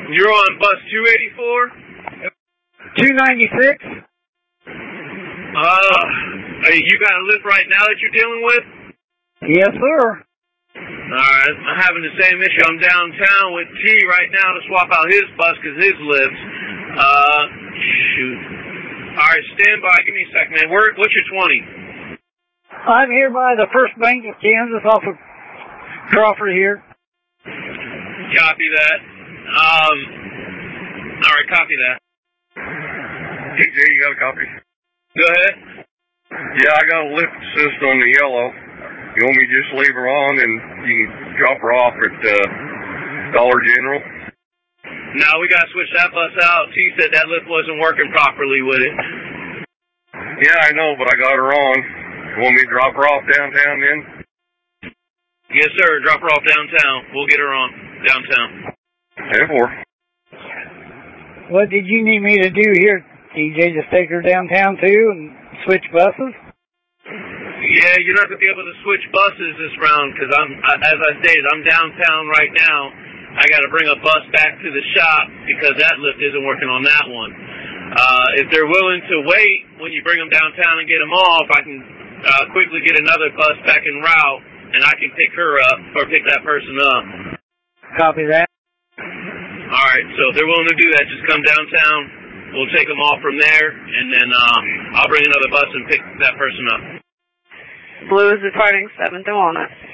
You're on bus 284? 296? You got a lift right now that you're dealing with? Yes, sir. Alright, I'm having the same issue. I'm downtown with T right now to swap out his bus because his lifts. Shoot. Alright, stand by. Give me a second, man. What's your 20? I'm here by the First Bank of Kansas off of Crawford here. Copy that. Alright, copy that. TJ, you got a copy? Go ahead. Yeah, I got a lift assist on the yellow. You want me to just leave her on and you can drop her off at Dollar General? No, we got to switch that bus out. T said that lift wasn't working properly with it. Yeah, I know, but I got her on. You want me to drop her off downtown then? Yes, sir. Drop her off downtown. We'll get her on downtown. 10-4. What did you need me to do here, TJ? Just take her downtown too and switch buses? Yeah, you're not going to be able to switch buses this round because as I stated, I'm downtown right now. I got to bring a bus back to the shop because that lift isn't working on that one. If they're willing to wait when you bring them downtown and get them off, I can quickly get another bus back en route and I can pick her up or pick that person up. Copy that. All right, so if they're willing to do that, just come downtown. We'll take them off from there, and then I'll bring another bus and pick that person up. Blue is departing 7th and Walnut.